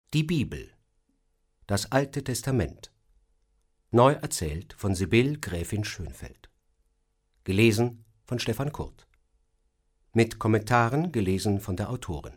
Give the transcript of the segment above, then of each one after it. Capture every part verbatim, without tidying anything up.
Die Bibel, das Alte Testament, neu erzählt von Sibylle Gräfin Schönfeld, gelesen von Stefan Kurt, mit Kommentaren gelesen von der Autorin.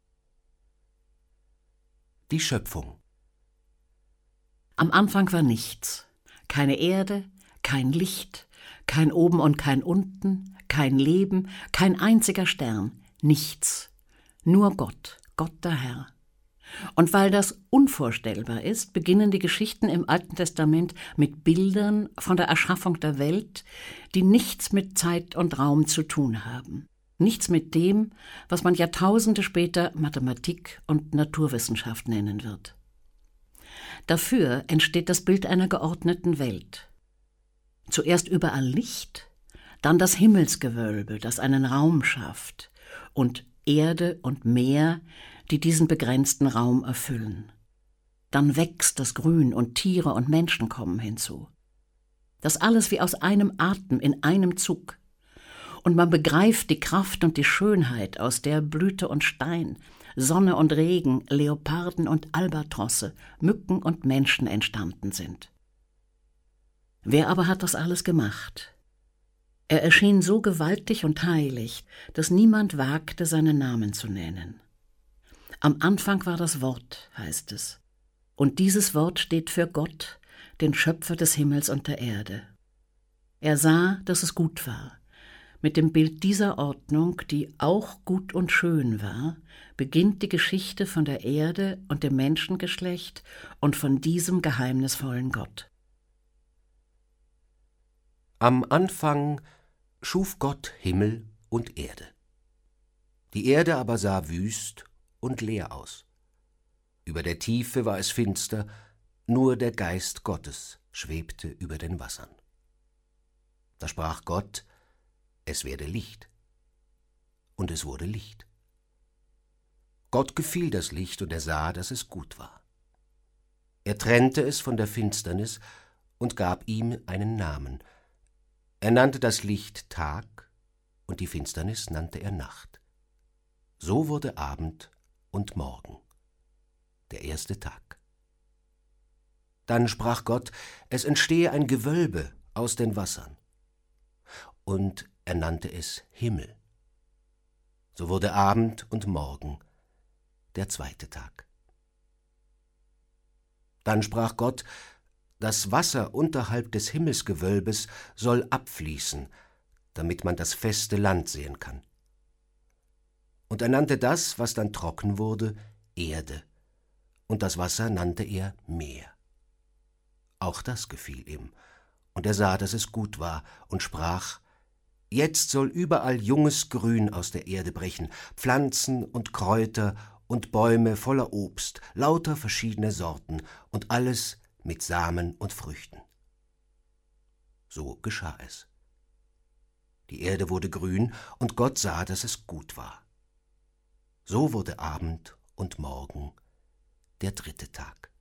Die Schöpfung. Am Anfang war nichts, keine Erde, kein Licht, kein Oben und kein Unten, kein Leben, kein einziger Stern, nichts, nur Gott, Gott der Herr. Und weil das unvorstellbar ist, beginnen die Geschichten im Alten Testament mit Bildern von der Erschaffung der Welt, die nichts mit Zeit und Raum zu tun haben. Nichts mit dem, was man Jahrtausende später Mathematik und Naturwissenschaft nennen wird. Dafür entsteht das Bild einer geordneten Welt. Zuerst überall Licht, dann das Himmelsgewölbe, das einen Raum schafft, und Erde und Meer, die diesen begrenzten Raum erfüllen. Dann wächst das Grün und Tiere und Menschen kommen hinzu. Das alles wie aus einem Atem, in einem Zug. Und man begreift die Kraft und die Schönheit, aus der Blüte und Stein, Sonne und Regen, Leoparden und Albatrosse, Mücken und Menschen entstanden sind. Wer aber hat das alles gemacht? Er erschien so gewaltig und heilig, dass niemand wagte, seinen Namen zu nennen. Am Anfang war das Wort, heißt es. Und dieses Wort steht für Gott, den Schöpfer des Himmels und der Erde. Er sah, dass es gut war. Mit dem Bild dieser Ordnung, die auch gut und schön war, beginnt die Geschichte von der Erde und dem Menschengeschlecht und von diesem geheimnisvollen Gott. Am Anfang schuf Gott Himmel und Erde. Die Erde aber sah wüst und leer aus. Über der Tiefe war es finster, nur der Geist Gottes schwebte über den Wassern. Da sprach Gott: Es werde Licht. Und es wurde Licht. Gott gefiel das Licht, und er sah, dass es gut war. Er trennte es von der Finsternis und gab ihm einen Namen. Er nannte das Licht Tag, und die Finsternis nannte er Nacht. So wurde Abend und Morgen, der erste Tag. Dann sprach Gott: Es entstehe ein Gewölbe aus den Wassern. Und er nannte es Himmel. So wurde Abend und Morgen, der zweite Tag. Dann sprach Gott: Das Wasser unterhalb des Himmelsgewölbes soll abfließen, damit man das feste Land sehen kann. Und er nannte das, was dann trocken wurde, Erde, und das Wasser nannte er Meer. Auch das gefiel ihm, und er sah, dass es gut war, und sprach: Jetzt soll überall junges Grün aus der Erde brechen, Pflanzen und Kräuter und Bäume voller Obst, lauter verschiedene Sorten, und alles mit Samen und Früchten. So geschah es. Die Erde wurde grün, und Gott sah, dass es gut war. So wurde Abend und Morgen, der dritte Tag.